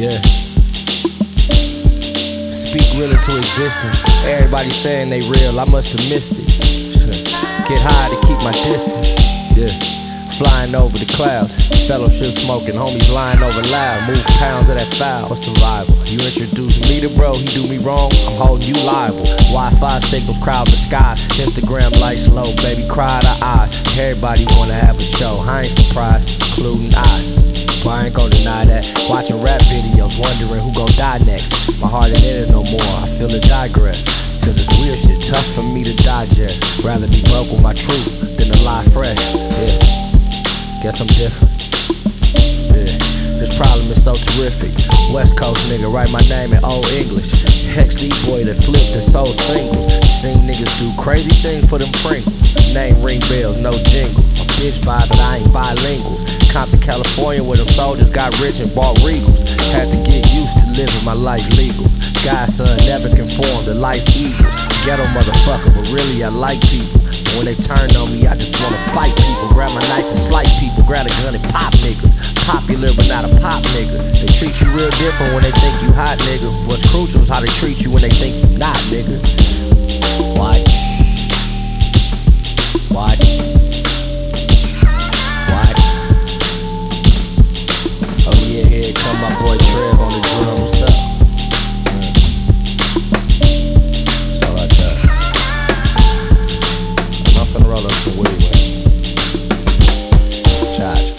Yeah. Speak real into existence. Everybody saying they real, I must have missed it. Get high to keep my distance. Yeah. Flying over the clouds, fellowship smoking, homies lying over loud. Move pounds of that foul for survival. You introduce me to bro, he do me wrong, I'm holding you liable. Wi-Fi signals crowd the skies, Instagram lights low, baby cry the eyes. Everybody wanna have a show, I ain't surprised, including I. Well, I ain't gon' deny that. Watching rap videos, wondering who gon' die next. My heart ain't in it no more, I feel it digress. Cause it's weird shit, tough for me to digest. Rather be broke with my truth than to lie fresh. Yeah. Guess I'm different. Yeah. This problem is so terrific. West Coast nigga, write my name in old English. XD boy that flipped to soul singles. Seen niggas do crazy things for them Pringles. Name ring bells, no jingles. My bitch buy, but I ain't bilinguals. Compton, California, where them soldiers got rich and bought Regals. Had to get used to living my life legal. Godson never conformed to life's evils. Ghetto motherfucker, but really I like people. But when they turn on me, I just wanna fight people. Grab my knife and slice people. Grab a gun and pop niggas. Popular but not a pop nigga. They treat you real different when they think you hot, nigga. What's crucial is how they treat you when they think you not, nigga.